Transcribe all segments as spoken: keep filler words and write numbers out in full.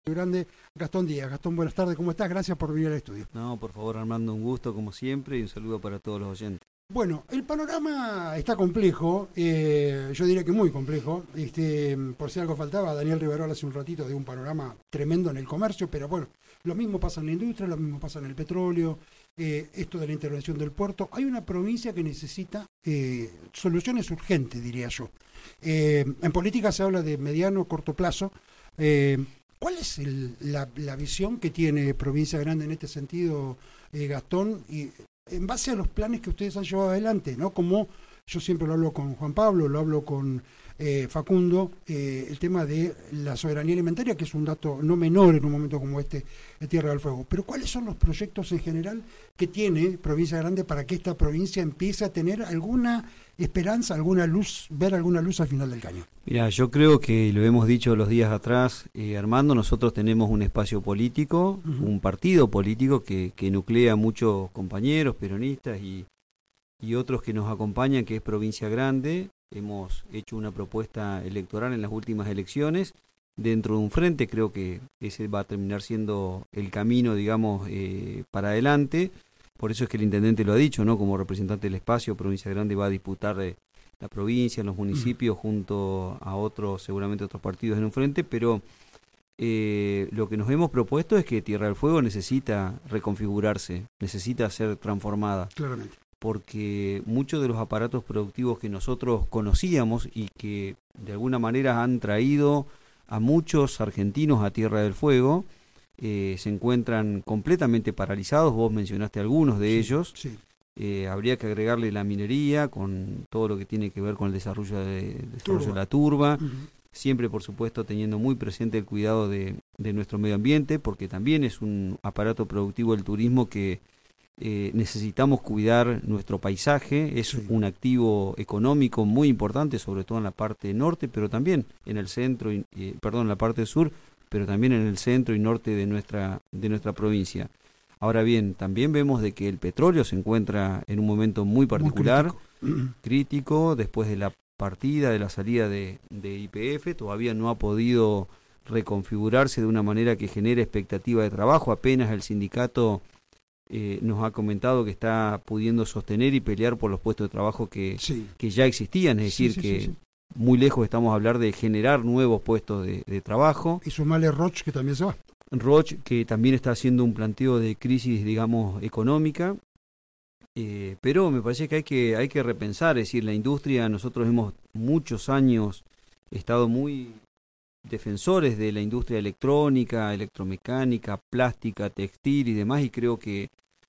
Grande, Gastón Díaz. Gastón, buenas tardes, ¿cómo estás? Gracias por venir al estudio. No, por favor, Armando, un gusto como siempre y un saludo para todos los oyentes. Bueno, el panorama está complejo, eh, yo diría que muy complejo. Este, por si algo faltaba, Daniel Riverol hace un ratito de un panorama tremendo en el comercio, pero bueno, lo mismo pasa en la industria, lo mismo pasa en el petróleo, eh, esto de la intervención del puerto. Hay una provincia que necesita eh, soluciones urgentes, diría yo. Eh, en política se habla de mediano, corto plazo. Eh, ¿Cuál es el, la, la visión que tiene Provincia Grande en este sentido, eh, Gastón? Y en base a los planes que ustedes han llevado adelante, ¿no? Como yo siempre lo hablo con Juan Pablo, lo hablo con eh, Facundo, eh, el tema de la soberanía alimentaria, que es un dato no menor en un momento como este de Tierra del Fuego. Pero ¿cuáles son los proyectos en general que tiene Provincia Grande para que esta provincia empiece a tener alguna esperanza, alguna luz, ver alguna luz al final del cañón? Mira, yo creo que lo hemos dicho los días atrás, eh, Armando, nosotros tenemos un espacio político, uh-huh. un partido político que, que nuclea a muchos compañeros peronistas y, y otros que nos acompañan, que es Provincia Grande. Hemos hecho una propuesta electoral en las últimas elecciones dentro de un frente, creo que ese va a terminar siendo el camino, digamos, eh, para adelante. Por eso es que el intendente lo ha dicho, ¿no? Como representante del espacio, Provincia Grande va a disputar eh, la provincia, los municipios, junto a otros, seguramente otros partidos en un frente, pero eh, lo que nos hemos propuesto es que Tierra del Fuego necesita reconfigurarse, necesita ser transformada. Claramente. Porque muchos de los aparatos productivos que nosotros conocíamos y que de alguna manera han traído a muchos argentinos a Tierra del Fuego, eh, se encuentran completamente paralizados. Vos mencionaste algunos de sí, ellos. Sí. Eh, habría que agregarle la minería con todo lo que tiene que ver con el desarrollo de, desarrollo de la turba, uh-huh. siempre por supuesto teniendo muy presente el cuidado de, de nuestro medio ambiente, porque también es un aparato productivo el turismo que eh, necesitamos cuidar nuestro paisaje, es sí. un activo económico muy importante, sobre todo en la parte norte, pero también en el centro, y, eh, perdón, en la parte sur, pero también en el centro y norte de nuestra, de nuestra provincia. Ahora bien, también vemos de que el petróleo se encuentra en un momento muy particular, muy crítico. crítico, después de la partida, de la salida de, de Y P F, todavía no ha podido reconfigurarse de una manera que genere expectativa de trabajo. Apenas el sindicato eh, nos ha comentado que está pudiendo sostener y pelear por los puestos de trabajo que, sí. que ya existían, es decir, sí, sí, que sí, sí. muy lejos estamos a hablar de generar nuevos puestos de, de trabajo. Y sumarle Roche, que también se va. Roche, que también está haciendo un planteo de crisis, digamos, económica, eh, pero me parece que hay que hay que repensar, es decir, la industria, nosotros hemos muchos años estado muy defensores de la industria electrónica, electromecánica, plástica, textil y demás, y creo que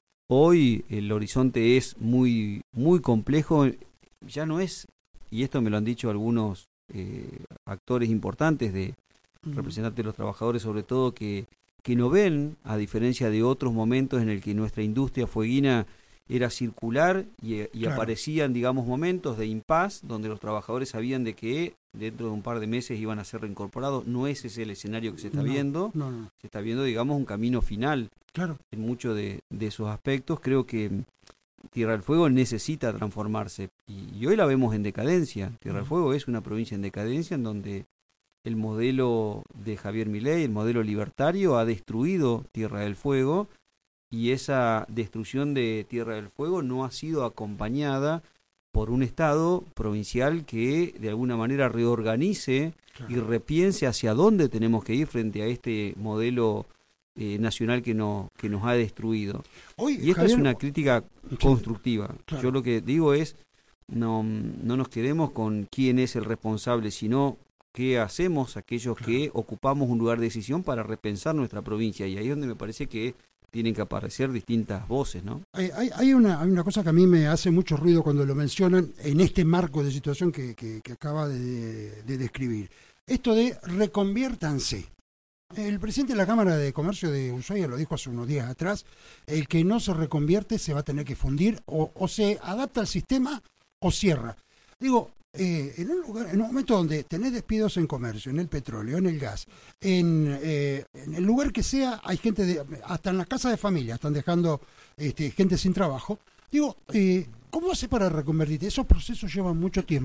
hoy el horizonte es muy, muy complejo, ya no es, y esto me lo han dicho algunos eh, actores importantes de representantes de los trabajadores, sobre todo, que, que no ven, a diferencia de otros momentos en el que nuestra industria fueguina era circular y, y claro. aparecían, digamos, momentos de impas donde los trabajadores sabían de que dentro de un par de meses iban a ser reincorporados. No es ese el escenario que se está no, viendo, no, no. se está viendo, digamos, un camino final claro. en muchos de, de esos aspectos. Creo que Tierra del Fuego necesita transformarse y, y hoy la vemos en decadencia. Tierra del Fuego es una provincia en decadencia en donde el modelo de Javier Milei, el modelo libertario, ha destruido Tierra del Fuego, y esa destrucción de Tierra del Fuego no ha sido acompañada por un Estado provincial que de alguna manera reorganice claro. y repiense hacia dónde tenemos que ir frente a este modelo eh, nacional que, no, que nos ha destruido. Hoy, y esta Javier, es una crítica constructiva. Claro. Yo lo que digo es, no, no nos quedemos con quién es el responsable, sino qué hacemos aquellos claro. que ocupamos un lugar de decisión para repensar nuestra provincia, y ahí es donde me parece que tienen que aparecer distintas voces, ¿no? Hay, hay, hay, una, hay una cosa que a mí me hace mucho ruido cuando lo mencionan en este marco de situación que, que, que acaba de, de describir. Esto de reconviértanse. El presidente de la Cámara de Comercio de Ushuaia lo dijo hace unos días atrás, el que no se reconvierte se va a tener que fundir, o, o se adapta al sistema o cierra. Digo, Eh, en un lugar, en un momento donde tenés despidos en comercio, en el petróleo, en el gas, en, eh, en el lugar que sea, hay gente, de, hasta en las casas de familia, están dejando este, gente sin trabajo. Digo, eh, ¿cómo hace para reconvertirte? Esos procesos llevan mucho tiempo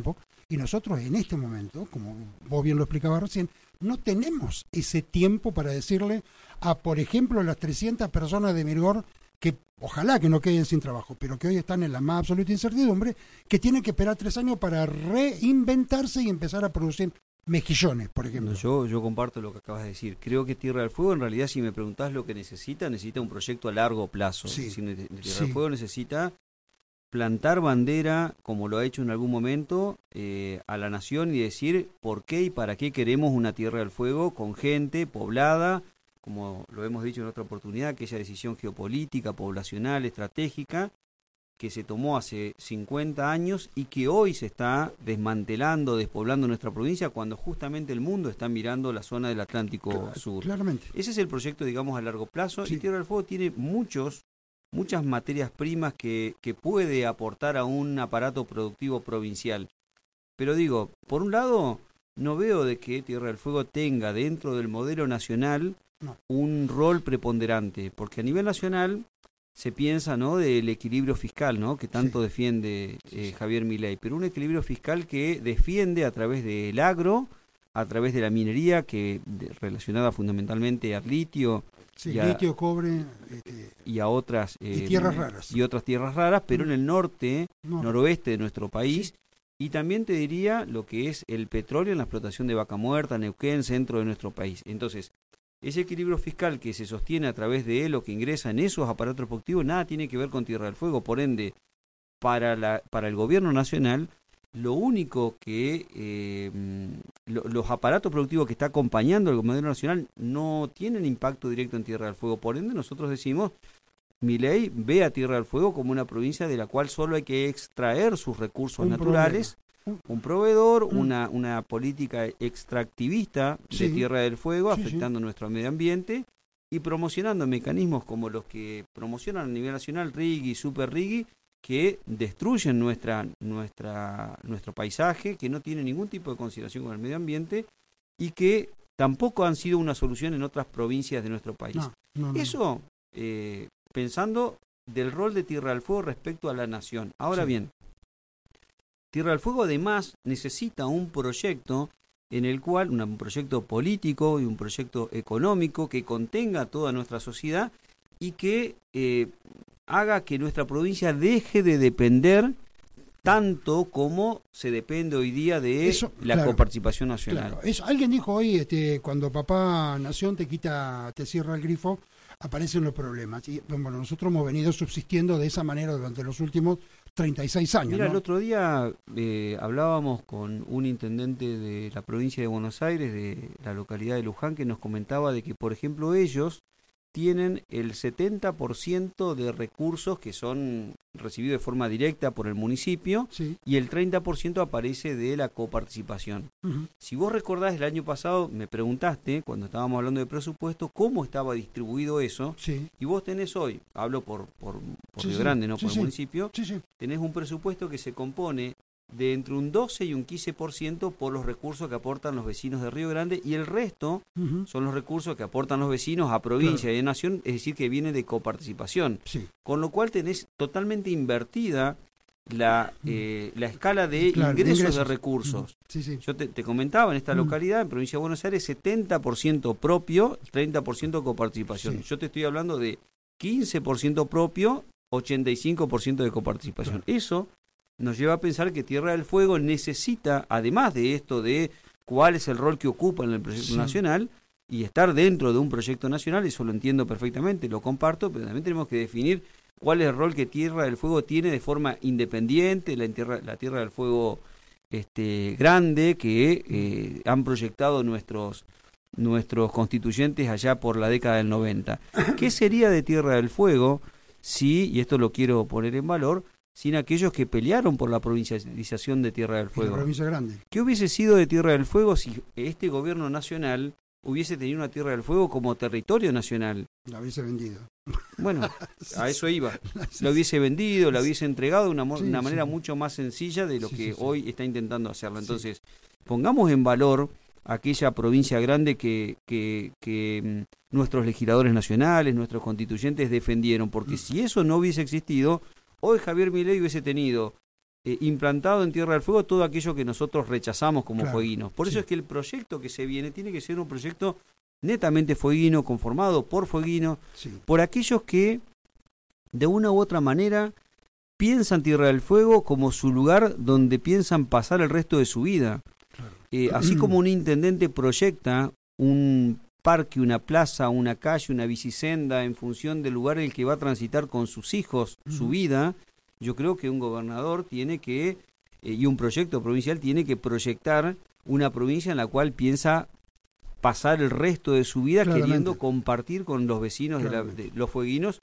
Y nosotros en este momento, como vos bien lo explicabas recién, no tenemos ese tiempo para decirle a, por ejemplo, las trescientas personas de Mirgor, que ojalá que no queden sin trabajo, pero que hoy están en la más absoluta incertidumbre, que tienen que esperar tres años para reinventarse y empezar a producir mejillones, por ejemplo. Yo, yo comparto lo que acabas de decir. Creo que Tierra del Fuego, en realidad, si me preguntás lo que necesita, necesita un proyecto a largo plazo. Sí, es decir, Tierra sí. del Fuego necesita plantar bandera, como lo ha hecho en algún momento, eh, a la nación y decir por qué y para qué queremos una Tierra del Fuego con gente poblada, como lo hemos dicho en otra oportunidad, aquella decisión geopolítica, poblacional, estratégica, que se tomó hace cincuenta años y que hoy se está desmantelando, despoblando nuestra provincia, cuando justamente el mundo está mirando la zona del Atlántico Claro, Sur. Claramente. Ese es el proyecto, digamos, a largo plazo, Sí. y Tierra del Fuego tiene muchos, muchas materias primas que, que puede aportar a un aparato productivo provincial. Pero digo, por un lado, no veo de que Tierra del Fuego tenga dentro del modelo nacional No. un rol preponderante, porque a nivel nacional se piensa, ¿no?, del equilibrio fiscal, ¿no?, que tanto Sí. defiende Sí, eh, sí. Javier Milei, pero un equilibrio fiscal que defiende a través del agro, a través de la minería, que de, relacionada fundamentalmente al litio Sí, y a, litio, cobre, este, y a otras y eh, tierras raras. y otras tierras raras, pero Mm. en el norte, No, noroeste de nuestro país. Sí. Y también te diría lo que es el petróleo en la explotación de Vaca Muerta, Neuquén, centro de nuestro país. Entonces, ese equilibrio fiscal que se sostiene a través de lo que ingresa en esos aparatos productivos, nada tiene que ver con Tierra del Fuego. Por ende, para, la, para el gobierno nacional, lo único que eh, lo, los aparatos productivos que está acompañando el gobierno nacional no tienen impacto directo en Tierra del Fuego. Por ende, nosotros decimos, Milei ve a Tierra del Fuego como una provincia de la cual solo hay que extraer sus recursos Un naturales, problema. un proveedor, Mm. una, una política extractivista de Sí. Tierra del Fuego, Sí, afectando nuestro medio ambiente y promocionando mecanismos como los que promocionan a nivel nacional RIGI, Super RIGI, que destruyen nuestra, nuestra, nuestro paisaje, que no tienen ningún tipo de consideración con el medio ambiente y que tampoco han sido una solución en otras provincias de nuestro país. No, no, no. Eso, eh, pensando del rol de Tierra del Fuego respecto a la nación. Ahora Sí. bien, Tierra del Fuego además necesita un proyecto en el cual, un proyecto político y un proyecto económico que contenga a toda nuestra sociedad y que eh, haga que nuestra provincia deje de depender tanto como se depende hoy día de Eso, la claro, coparticipación nacional. Claro, eso, alguien dijo hoy, este, cuando papá Nación te quita, te cierra el grifo, aparecen los problemas. Y bueno, nosotros hemos venido subsistiendo de esa manera durante los últimos treinta y seis años. Mira, ¿no? el otro día eh, hablábamos con un intendente de la provincia de Buenos Aires, de la localidad de Luján, que nos comentaba de que, por ejemplo, ellos tienen el setenta por ciento de recursos que son recibidos de forma directa por el municipio Sí. y el treinta por ciento aparece de la coparticipación. Uh-huh. Si vos recordás, el año pasado me preguntaste, cuando estábamos hablando de presupuesto, cómo estaba distribuido eso, Sí. y vos tenés hoy, hablo por, por, por Sí, Río sí. Grande, no Sí, por sí. el municipio, Sí, sí. tenés un presupuesto que se compone de entre un doce y un quince por ciento por los recursos que aportan los vecinos de Río Grande y el resto Uh-huh. son los recursos que aportan los vecinos a provincia Claro. y a nación, es decir, que viene de coparticipación. Sí. Con lo cual tenés totalmente invertida la, eh, la escala de Claro, de ingresos, de ingresos. recursos. Uh-huh. Sí, sí. Yo te, te comentaba, en esta Mm. localidad, en provincia de Buenos Aires, setenta por ciento propio, treinta por ciento coparticipación. Sí. Yo te estoy hablando de quince por ciento propio, ochenta y cinco por ciento de coparticipación. Claro. Eso nos lleva a pensar que Tierra del Fuego necesita, además de esto de cuál es el rol que ocupa en el proyecto Sí. nacional, y estar dentro de un proyecto nacional, eso lo entiendo perfectamente, lo comparto, pero también tenemos que definir cuál es el rol que Tierra del Fuego tiene de forma independiente, la tierra, la Tierra del Fuego este, grande que eh, han proyectado nuestros, nuestros constituyentes allá por la década del noventa. ¿Qué sería de Tierra del Fuego si, y esto lo quiero poner en valor, sin aquellos que pelearon por la provincialización de Tierra del En la Fuego? provincia grande. ¿Qué hubiese sido de Tierra del Fuego si este gobierno nacional hubiese tenido una Tierra del Fuego como territorio nacional? La hubiese vendido. Bueno, a eso iba. La hubiese vendido, la hubiese entregado de una, mo- Sí, una sí. manera mucho más sencilla de lo Sí, que sí, sí. hoy está intentando hacerlo. Sí. Entonces, pongamos en valor aquella provincia grande que, que, que mm, nuestros legisladores nacionales, nuestros constituyentes defendieron, porque Mm. si eso no hubiese existido, hoy Javier Milei hubiese tenido eh, implantado en Tierra del Fuego todo aquello que nosotros rechazamos como claro, fueguinos. Por sí. eso es que el proyecto que se viene tiene que ser un proyecto netamente fueguino, conformado por fueguinos, Sí. por aquellos que de una u otra manera piensan Tierra del Fuego como su lugar donde piensan pasar el resto de su vida. Claro. Eh, así como un intendente proyecta un parque, una plaza, una calle, una bicisenda en función del lugar en el que va a transitar con sus hijos uh-huh. su vida, yo creo que un gobernador tiene que, eh, y un proyecto provincial tiene que proyectar una provincia en la cual piensa pasar el resto de su vida Claramente. queriendo compartir con los vecinos de, la, de los fueguinos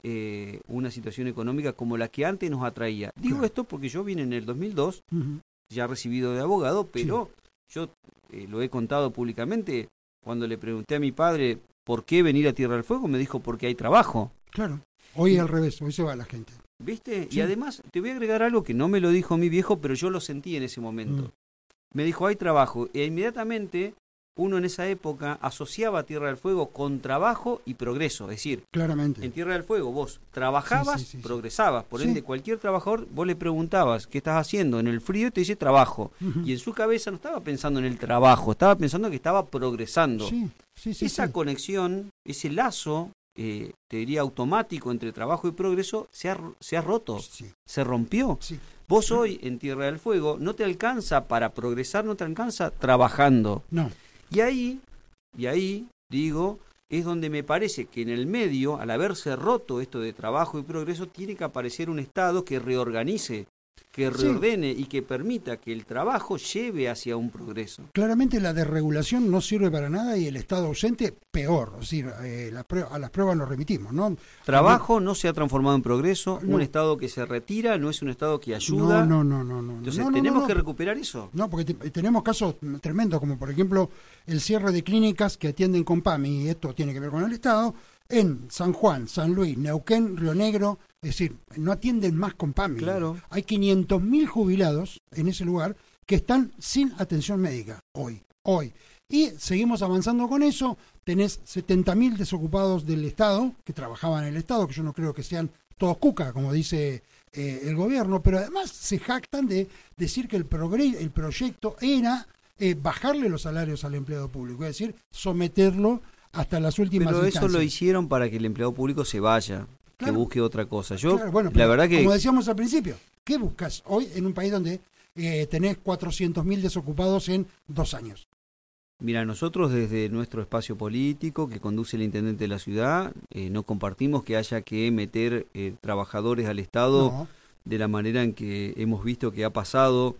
eh, una situación económica como la que antes nos atraía. Digo claro. esto porque yo vine en el dos mil dos, uh-huh. ya recibido de abogado, pero sí. yo eh, lo he contado públicamente. Cuando le pregunté a mi padre por qué venir a Tierra del Fuego, me dijo porque hay trabajo. Claro, hoy es al revés, hoy se va la gente. ¿Viste? Sí. Y además te voy a agregar algo que no me lo dijo mi viejo, pero yo lo sentí en ese momento. Mm. Me dijo hay trabajo, e inmediatamente uno en esa época asociaba Tierra del Fuego con trabajo y progreso. Es decir, claramente. En Tierra del Fuego vos trabajabas, sí, sí, sí, progresabas. Por sí. ende, cualquier trabajador, vos le preguntabas qué estás haciendo en el frío y te dice trabajo. Uh-huh. Y en su cabeza no estaba pensando en el trabajo, estaba pensando que estaba progresando. Sí, sí, sí, Esa sí. conexión, ese lazo, eh, te diría automático entre trabajo y progreso, se ha, se ha roto, sí. se rompió. Sí. Vos hoy en Tierra del Fuego no te alcanza para progresar, no te alcanza trabajando. No. Y ahí, y ahí, digo, es donde me parece que en el medio, al haberse roto esto de trabajo y progreso, tiene que aparecer un Estado que reorganice, que reordene sí. y que permita que el trabajo lleve hacia un progreso. Claramente la desregulación no sirve para nada y el Estado ausente peor, es decir, eh, la prueba, a las pruebas nos remitimos, ¿no? Trabajo no se ha transformado en progreso, no. un Estado que se retira no es un Estado que ayuda. No, no, no, no. no. Entonces no, no, tenemos no, que no. recuperar eso. No, porque te, tenemos casos tremendos, como por ejemplo el cierre de clínicas que atienden con P A M I, y esto tiene que ver con el Estado, en San Juan, San Luis, Neuquén, Río Negro. Es decir, no atienden más con P A M I. Claro. Hay quinientos mil jubilados en ese lugar que están sin atención médica hoy, hoy. Y seguimos avanzando con eso. Tenés setenta mil desocupados del Estado, que trabajaban en el Estado, que yo no creo que sean todos cuca, como dice eh, el gobierno, pero además se jactan de decir que el, progre- el proyecto era eh, bajarle los salarios al empleado público, es decir, someterlo hasta las últimas Pero instancias. eso lo hicieron para que el empleado público se vaya. Claro. Que busque otra cosa. Yo, claro, bueno, la verdad que... Como decíamos al principio, ¿qué buscas hoy en un país donde eh, tenés cuatrocientos mil desocupados en dos años? Mira, nosotros desde nuestro espacio político que conduce el intendente de la ciudad, eh, no compartimos que haya que meter eh, trabajadores al Estado no. de la manera en que hemos visto que ha pasado,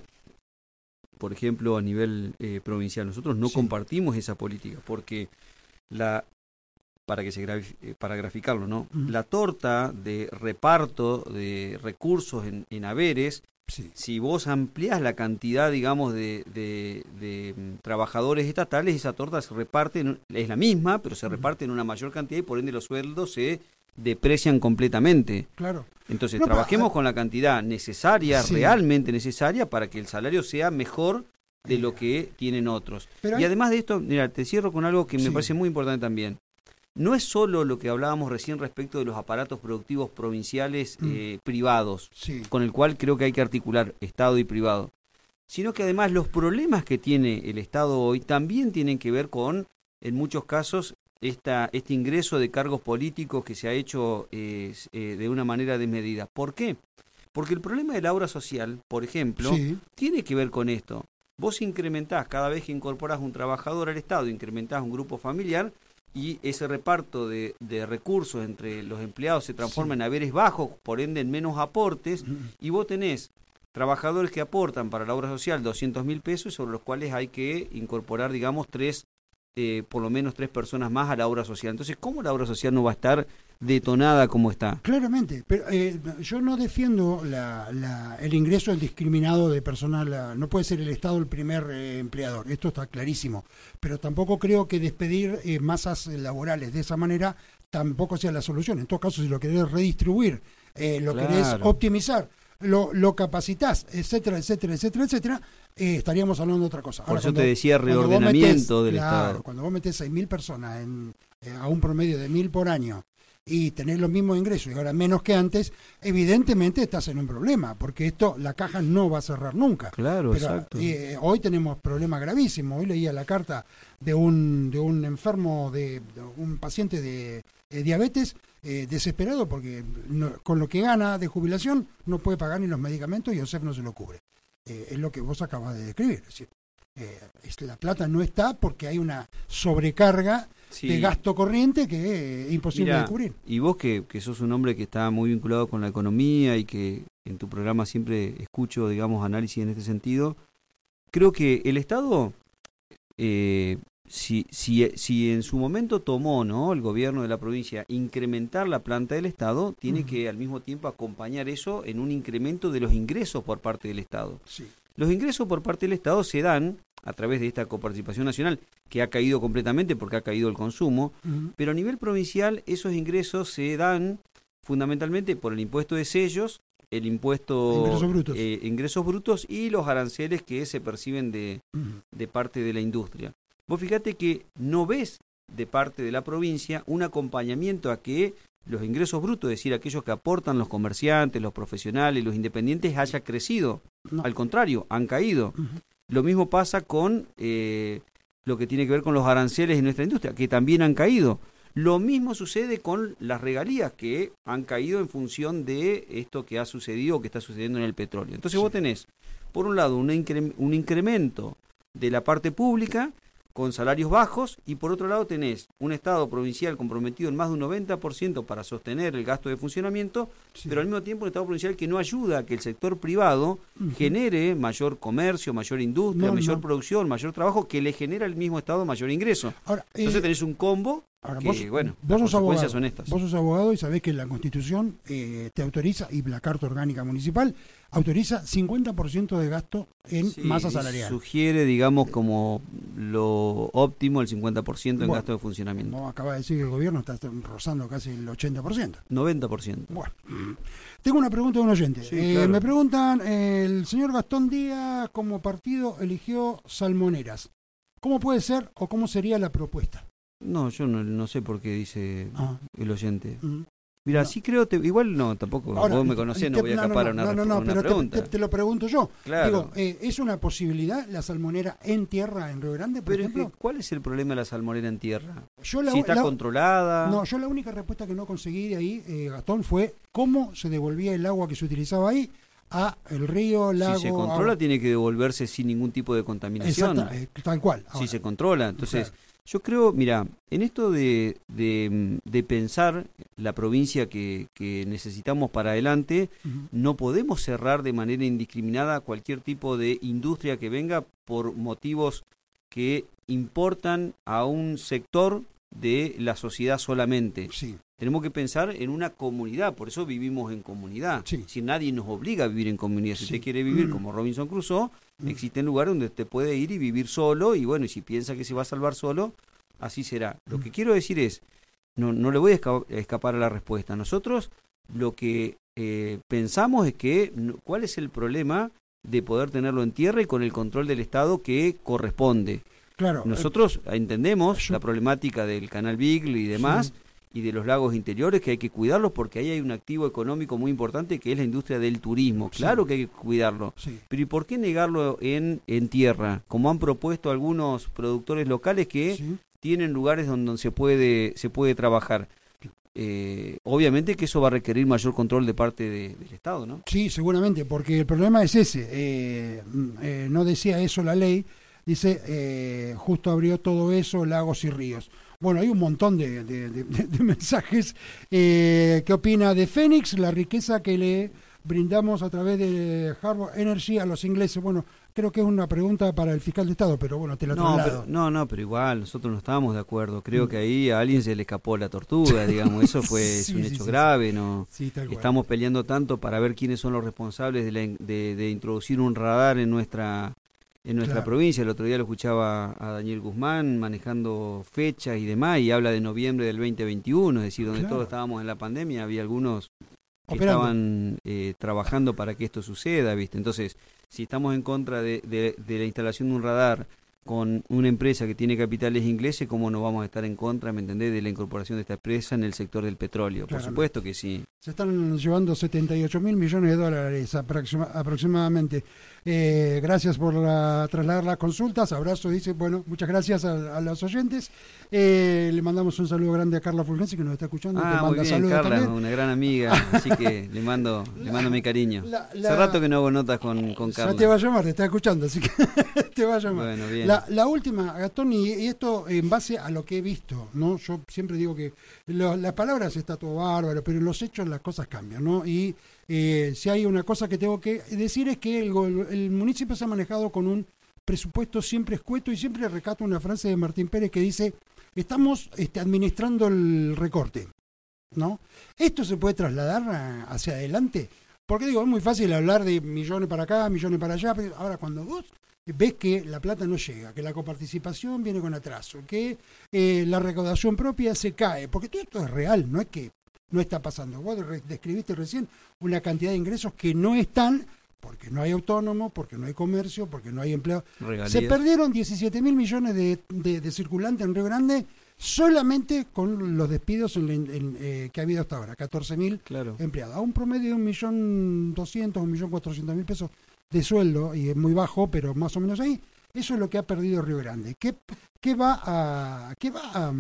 por ejemplo, a nivel eh, provincial. Nosotros no sí. compartimos esa política porque la... para que se graf- para graficarlo, ¿no? Uh-huh. La torta de reparto de recursos en, en haberes, sí. si vos ampliás la cantidad, digamos, de, de, de um, trabajadores estatales, esa torta se reparte, en, es la misma, pero se uh-huh. reparte en una mayor cantidad y por ende los sueldos se deprecian completamente. Claro. Entonces, no, trabajemos pero, con la cantidad necesaria, sí. realmente necesaria, para que el salario sea mejor de lo que tienen otros. Pero y hay... además de esto, mira, te cierro con algo que me sí. parece muy importante también. No es solo lo que hablábamos recién respecto de los aparatos productivos provinciales mm. eh, privados, sí. con el cual creo que hay que articular Estado y privado, sino que además los problemas que tiene el Estado hoy también tienen que ver con, en muchos casos, esta, este ingreso de cargos políticos que se ha hecho eh, eh, de una manera desmedida. ¿Por qué? Porque el problema de la obra social, por ejemplo, sí. tiene que ver con esto. Vos incrementás, cada vez que incorporás un trabajador al Estado, incrementás un grupo familiar, y ese reparto de, de recursos entre los empleados se transforma sí. en haberes bajos, por ende en menos aportes, uh-huh. y vos tenés trabajadores que aportan para la obra social doscientos mil pesos, sobre los cuales hay que incorporar, digamos, tres, eh, por lo menos tres personas más a la obra social. Entonces, ¿cómo la obra social no va a estar detonada como está? Claramente, pero eh, yo no defiendo la, la, el ingreso indiscriminado de personal, la, no puede ser el Estado el primer eh, empleador, esto está clarísimo, pero tampoco creo que despedir eh, masas laborales de esa manera tampoco sea la solución. En todo caso, si lo querés redistribuir, eh, lo claro. querés optimizar, lo, lo capacités, etcétera, etcétera, etcétera, etcétera, eh, estaríamos hablando de otra cosa. Por Ahora, eso cuando, te decía reordenamiento metés, del claro, Estado. Cuando vos metés seis mil personas en, eh, a un promedio de mil por año, y tener los mismos ingresos y ahora menos que antes, evidentemente estás en un problema, porque esto, la caja no va a cerrar nunca. Claro, pero exacto. eh, hoy tenemos problemas gravísimos. Hoy leía la carta de un de un enfermo, de, de un paciente de eh, diabetes, eh, desesperado porque no, con lo que gana de jubilación no puede pagar ni los medicamentos y O S E F no se lo cubre. Eh, es lo que vos acabas de describir. Es decir, eh, es, la plata no está porque hay una sobrecarga sí. de gasto corriente que es imposible Mirá, de cubrir. Y vos que, que sos un hombre que está muy vinculado con la economía y que en tu programa siempre escucho, digamos, análisis en este sentido, creo que el Estado, eh, si, si, si en su momento tomó, ¿no?, el gobierno de la provincia incrementar la planta del Estado, tiene uh-huh. que al mismo tiempo acompañar eso en un incremento de los ingresos por parte del Estado. Sí. Los ingresos por parte del Estado se dan a través de esta coparticipación nacional, que ha caído completamente porque ha caído el consumo, uh-huh. pero a nivel provincial esos ingresos se dan fundamentalmente por el impuesto de sellos, el impuesto ingresos brutos, eh, ingresos brutos y los aranceles que se perciben de, uh-huh. de parte de la industria. Vos fíjate que no ves de parte de la provincia un acompañamiento a que los ingresos brutos, es decir, aquellos que aportan los comerciantes, los profesionales, los independientes, haya crecido. No. Al contrario, han caído. Uh-huh. Lo mismo pasa con eh, lo que tiene que ver con los aranceles en nuestra industria, que también han caído. Lo mismo sucede con las regalías, que han caído en función de esto que ha sucedido o que está sucediendo en el petróleo. Entonces sí. vos tenés, por un lado, un, incre- un incremento de la parte pública con salarios bajos, y por otro lado tenés un Estado provincial comprometido en más de un noventa por ciento para sostener el gasto de funcionamiento, sí. pero al mismo tiempo un Estado provincial que no ayuda a que el sector privado uh-huh. genere mayor comercio, mayor industria, no, mayor no. producción, mayor trabajo, que le genera al mismo Estado mayor ingreso. Ahora, eh, Entonces tenés un combo ahora, que, vos, bueno, vos las sos consecuencias abogado, son estas. Vos sos abogado y sabés que la Constitución eh, te autoriza, y la Carta Orgánica Municipal autoriza cincuenta por ciento de gasto en sí, masa salarial. Sugiere, digamos, como lo óptimo el cincuenta por ciento en bueno, gasto de funcionamiento. No, acaba de decir que el gobierno está rozando casi el ochenta por ciento. noventa por ciento. Bueno, tengo una pregunta de un oyente. Sí, eh, claro. Me preguntan, eh, el señor Gastón Díaz como partido eligió Salmoneras. ¿Cómo puede ser o cómo sería la propuesta? No, yo no, no sé por qué dice ah. el oyente. Mm. Mira, no. sí creo, te, igual no, tampoco, Ahora, vos me conocés, te, no voy a escapar no, a una, no, no, no, una pero pregunta. Te, te, te lo pregunto yo. Claro. Digo, eh, ¿es una posibilidad la salmonera en tierra en Río Grande, por pero ejemplo? Es que, ¿cuál es el problema de la salmonera en tierra? Yo la, si está la, controlada... No, yo la única respuesta que no conseguí de ahí, eh, Gastón, fue cómo se devolvía el agua que se utilizaba ahí a el río, lago... Si se controla, agua. Tiene que devolverse sin ningún tipo de contaminación. Exacto, eh, tal cual. Ahora, si se controla, entonces... Claro. Yo creo, mira, en esto de, de, de pensar la provincia que, que necesitamos para adelante, uh-huh. no podemos cerrar de manera indiscriminada cualquier tipo de industria que venga por motivos que importan a un sector de la sociedad solamente. Sí. Tenemos que pensar en una comunidad, por eso vivimos en comunidad. Sí. Si nadie nos obliga a vivir en comunidad, si sí. usted quiere vivir mm. como Robinson Crusoe, mm. existen lugares donde usted puede ir y vivir solo, y bueno, y si piensa que se va a salvar solo, así será. Mm. Lo que quiero decir es, no, no le voy a esca- escapar a la respuesta. Nosotros lo que eh, pensamos es que, ¿cuál es el problema de poder tenerlo en tierra y con el control del Estado que corresponde? Claro. Nosotros eh, entendemos yo... la problemática del Canal Beagle y demás, sí. y de los lagos interiores, que hay que cuidarlos porque ahí hay un activo económico muy importante que es la industria del turismo. Claro sí. que hay que cuidarlo, sí. pero ¿y por qué negarlo en, en tierra? Como han propuesto algunos productores locales que sí. tienen lugares donde se puede, se puede trabajar. Eh, obviamente que eso va a requerir mayor control de parte de, del Estado, ¿no? Sí, seguramente, porque el problema es ese. Eh, eh, no decía eso la ley, dice, eh, justo abrió todo eso, lagos y ríos. Bueno, hay un montón de, de, de, de mensajes. Eh, ¿Qué opina de Fénix? La riqueza que le brindamos a través de Harvard Energy a los ingleses. Bueno, creo que es una pregunta para el fiscal de Estado, pero bueno, te la no, traslado. Pero, no, no, pero igual, nosotros no estábamos de acuerdo. Creo mm. que ahí a alguien se le escapó la tortuga, digamos. Eso fue sí, es un sí, hecho sí, sí. grave, ¿no? Sí, tal cual. Estamos peleando tanto para ver quiénes son los responsables de, la, de, de introducir un radar en nuestra... en nuestra claro. provincia. El otro día lo escuchaba a Daniel Guzmán manejando fechas y demás, y habla de noviembre del veinte veintiuno, es decir, donde claro. todos estábamos en la pandemia, había algunos que Operando. estaban eh, trabajando para que esto suceda, ¿viste? Entonces, si estamos en contra de, de, de la instalación de un radar con una empresa que tiene capitales ingleses, ¿cómo no vamos a estar en contra, me entendés, de la incorporación de esta empresa en el sector del petróleo? Por Claramente. supuesto que sí. Se están llevando setenta y ocho mil millones de dólares aproxima, aproximadamente. Eh, gracias por la, trasladar las consultas. Abrazo, dice, bueno, muchas gracias a, a los oyentes. Eh, le mandamos un saludo grande a Carla Fulgensi, que nos está escuchando. Ah, te manda muy bien, saludos Carla, también. una gran amiga, así que le mando, la, le mando mi cariño. La, la, Hace rato que no hago notas con, con Carla. Ya te va a llamar, te está escuchando, así que te va a llamar. Bueno, bien. La, la última, Gastón, y, y esto en base a lo que he visto, ¿no? Yo siempre digo que lo, las palabras está todo bárbaro, pero en los hechos las cosas cambian, ¿no? Y eh, si hay una cosa que tengo que decir es que el, el municipio se ha manejado con un presupuesto siempre escueto, y siempre recato una frase de Martín Pérez que dice: estamos este, administrando el recorte, ¿no? Esto se puede trasladar a, hacia adelante, porque digo, es muy fácil hablar de millones para acá, millones para allá, pero ahora cuando vos ves que la plata no llega, que la coparticipación viene con atraso, que eh, la recaudación propia se cae, porque todo esto es real, no es que no está pasando. Vos describiste recién una cantidad de ingresos que no están, porque no hay autónomos, porque no hay comercio, porque no hay empleo. Regalías. Se perdieron diecisiete mil millones de, de, de circulantes en Río Grande solamente con los despidos en, en, eh, que ha habido hasta ahora, catorce mil claro. empleados, a un promedio de un millón doscientos, un millón cuatrocientos mil pesos de sueldo, y es muy bajo, pero más o menos ahí. Eso es lo que ha perdido Río Grande. ¿Qué, qué va a, qué va a,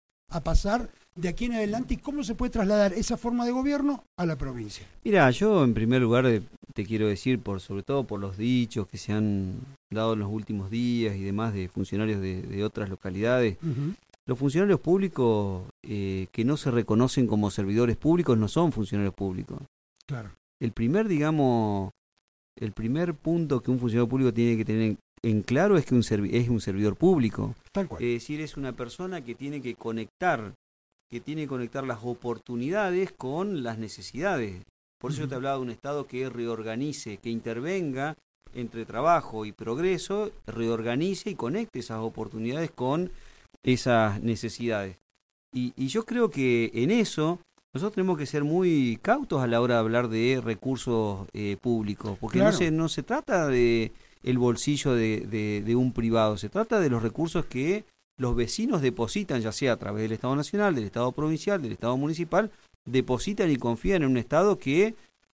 a pasar de aquí en adelante, y cómo se puede trasladar esa forma de gobierno a la provincia? Mira, yo en primer lugar te quiero decir, por sobre todo por los dichos que se han dado en los últimos días y demás de funcionarios de, de otras localidades, uh-huh. Los funcionarios públicos eh, que no se reconocen como servidores públicos no son funcionarios públicos. Claro. El primer, digamos, el primer punto que un funcionario público tiene que tener en claro es que un servi- es un servidor público. Tal cual. Es decir, es una persona que tiene que conectar que tiene que conectar las oportunidades con las necesidades. Por eso uh-huh. yo te hablaba de un Estado que reorganice, que intervenga entre trabajo y progreso, reorganice y conecte esas oportunidades con esas necesidades. Y, y yo creo que en eso nosotros tenemos que ser muy cautos a la hora de hablar de recursos eh, públicos, porque claro. no, se, no se trata de el bolsillo de, de, de un privado, se trata de los recursos que los vecinos depositan, ya sea a través del Estado Nacional, del Estado Provincial, del Estado Municipal, depositan y confían en un Estado que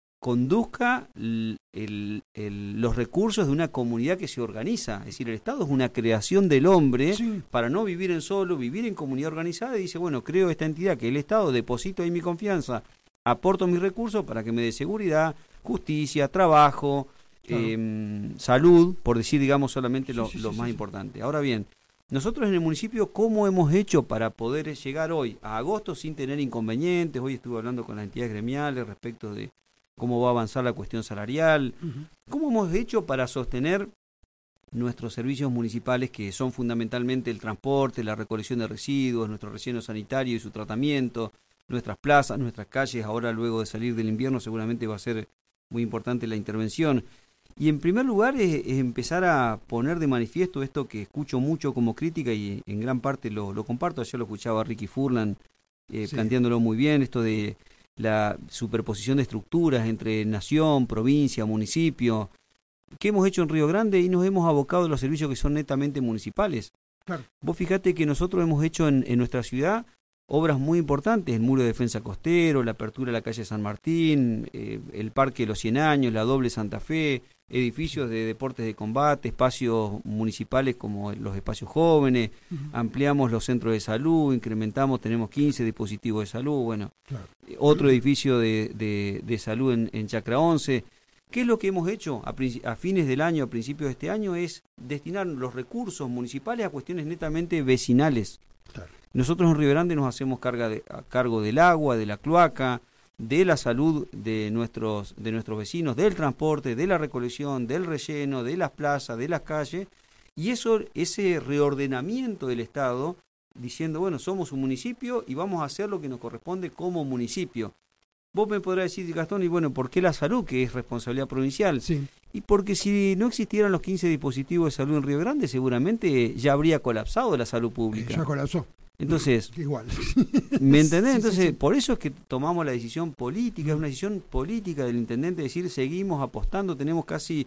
conduzca el, el, el, los recursos de una comunidad que se organiza. Es decir, el Estado es una creación del hombre sí. para no vivir en solo, vivir en comunidad organizada, y dice, bueno, creo esta entidad que el Estado, deposito ahí mi confianza, aporto mis recursos para que me dé seguridad, justicia, trabajo, claro. eh, salud, por decir, digamos, solamente lo, sí, sí, lo sí, más sí. importante. Ahora bien, nosotros en el municipio, ¿cómo hemos hecho para poder llegar hoy a agosto sin tener inconvenientes? Hoy estuve hablando con las entidades gremiales respecto de cómo va a avanzar la cuestión salarial. Uh-huh. ¿Cómo hemos hecho para sostener nuestros servicios municipales, que son fundamentalmente el transporte, la recolección de residuos, nuestro relleno sanitario y su tratamiento, nuestras plazas, nuestras calles? Ahora, luego de salir del invierno, seguramente va a ser muy importante la intervención. Y en primer lugar es, es empezar a poner de manifiesto esto que escucho mucho como crítica, y en gran parte lo, lo comparto. Ayer lo escuchaba a Ricky Furlan eh, sí. planteándolo muy bien, esto de la superposición de estructuras entre nación, provincia, municipio. ¿Qué hemos hecho en Río Grande? Y nos hemos abocado a los servicios que son netamente municipales. Claro. Vos fijate que nosotros hemos hecho en, en nuestra ciudad obras muy importantes: el muro de defensa costero, la apertura de la calle San Martín, eh, el Parque de los cien años, la doble Santa Fe, edificios de deportes de combate, espacios municipales como los espacios jóvenes, uh-huh. ampliamos los centros de salud, incrementamos, tenemos quince dispositivos de salud, bueno, claro. otro edificio de, de, de salud en, en Chacra once. ¿Qué es lo que hemos hecho a, a fines del año, a principios de este año? Es destinar los recursos municipales a cuestiones netamente vecinales. Claro. Nosotros en Río Grande nos hacemos carga de, a cargo del agua, de la cloaca, de la salud de nuestros de nuestros vecinos, del transporte, de la recolección, del relleno, de las plazas, de las calles, y eso, ese reordenamiento del Estado, diciendo, bueno, somos un municipio y vamos a hacer lo que nos corresponde como municipio. Vos me podrás decir, Gastón, y bueno, ¿por qué la salud, que es responsabilidad provincial? Sí. Y porque si no existieran los quince dispositivos de salud en Río Grande, seguramente ya habría colapsado la salud pública. Eh, ya colapsó. Entonces, igual. ¿Me entendés? Entonces, sí, sí, sí. por eso es que tomamos la decisión política, es una decisión política del intendente, decir, seguimos apostando, tenemos casi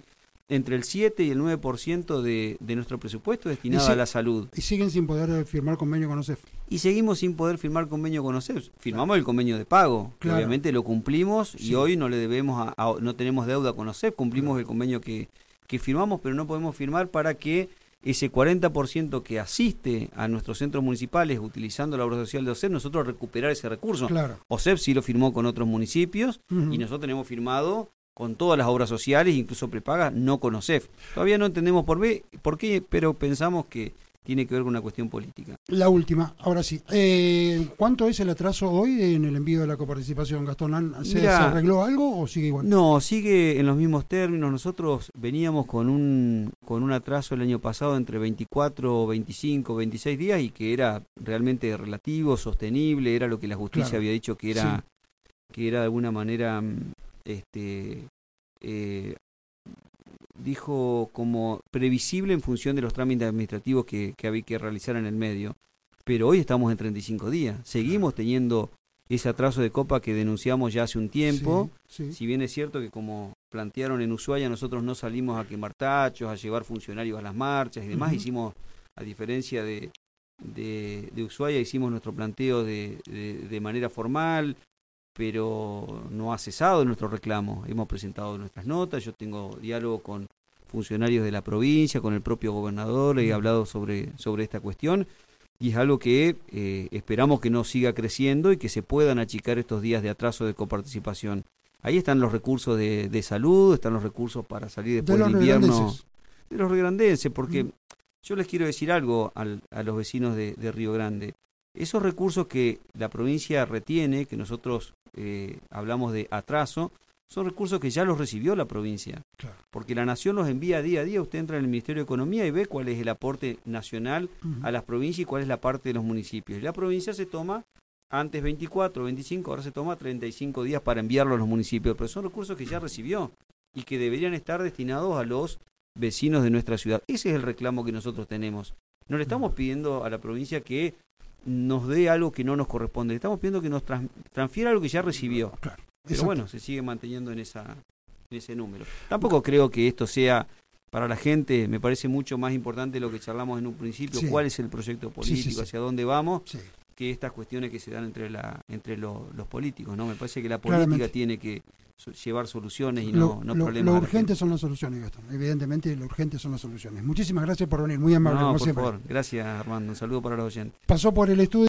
entre el siete y el nueve por ciento de, de nuestro presupuesto destinado si, a la salud. Y siguen sin poder firmar convenio con O S E F. Y seguimos sin poder firmar convenio con O S E F. Firmamos claro. el convenio de pago, claro. obviamente lo cumplimos sí. y hoy no le debemos a, a, no tenemos deuda con O S E F, cumplimos claro. el convenio que, que firmamos, pero no podemos firmar para que ese cuarenta por ciento que asiste a nuestros centros municipales utilizando la obra social de O S E F, nosotros recuperar ese recurso. Claro. O S E F sí lo firmó con otros municipios uh-huh. y nosotros tenemos firmado con todas las obras sociales, incluso prepagas, no con O S E F. Todavía no entendemos por, B, por qué, pero pensamos que tiene que ver con una cuestión política. La última, ahora sí. Eh, ¿Cuánto es el atraso hoy en el envío de la coparticipación, Gastón? ¿Se, Mirá, ¿Se arregló algo o sigue igual? No, sigue en los mismos términos. Nosotros veníamos con un con un atraso el año pasado entre veinticuatro, veinticinco, veintiséis días y que era realmente relativo, sostenible, era lo que la justicia claro. había dicho que era, sí. que era de alguna manera... este eh, dijo como previsible en función de los trámites administrativos que, que había que realizar en el medio, pero hoy estamos en treinta y cinco días, seguimos teniendo ese atraso de copa que denunciamos ya hace un tiempo, sí, sí. si bien es cierto que como plantearon en Ushuaia, nosotros no salimos a quemar tachos, a llevar funcionarios a las marchas y demás, uh-huh. hicimos, a diferencia de, de, de Ushuaia, hicimos nuestro planteo de, de, de manera formal, pero no ha cesado nuestro reclamo. Hemos presentado nuestras notas, yo tengo diálogo con funcionarios de la provincia, con el propio gobernador, he hablado sobre, sobre esta cuestión, y es algo que eh, esperamos que no siga creciendo y que se puedan achicar estos días de atraso de coparticipación. Ahí están los recursos de, de salud, están los recursos para salir después del invierno. De los riograndenses, porque mm. yo les quiero decir algo al, a los vecinos de, de Río Grande. Esos recursos que la provincia retiene, que nosotros eh, hablamos de atraso, son recursos que ya los recibió la provincia. Claro. Porque la Nación los envía día a día. Usted entra en el Ministerio de Economía y ve cuál es el aporte nacional uh-huh. a las provincias y cuál es la parte de los municipios. Y la provincia se toma, antes veinticuatro, veinticinco, ahora se toma treinta y cinco días para enviarlo a los municipios. Pero son recursos que ya recibió y que deberían estar destinados a los vecinos de nuestra ciudad. Ese es el reclamo que nosotros tenemos. No le estamos pidiendo a la provincia que nos dé algo que no nos corresponde. Le estamos pidiendo que nos trans, transfiera algo que ya recibió. Claro, pero bueno, se sigue manteniendo en esa en ese número. Tampoco creo que esto sea para la gente, me parece mucho más importante lo que charlamos en un principio, sí. cuál es el proyecto político, sí, sí, sí. hacia dónde vamos, sí. que estas cuestiones que se dan entre la entre lo, los políticos, ¿no? Me parece que la política Claramente. tiene que llevar soluciones y no, lo, no problemas. Lo urgente son las soluciones, Gastón. Evidentemente, lo urgente son las soluciones. Muchísimas gracias por venir, muy amable. No, como por siempre. favor. Gracias, Armando. Un saludo para los oyentes. Pasó por el estudio.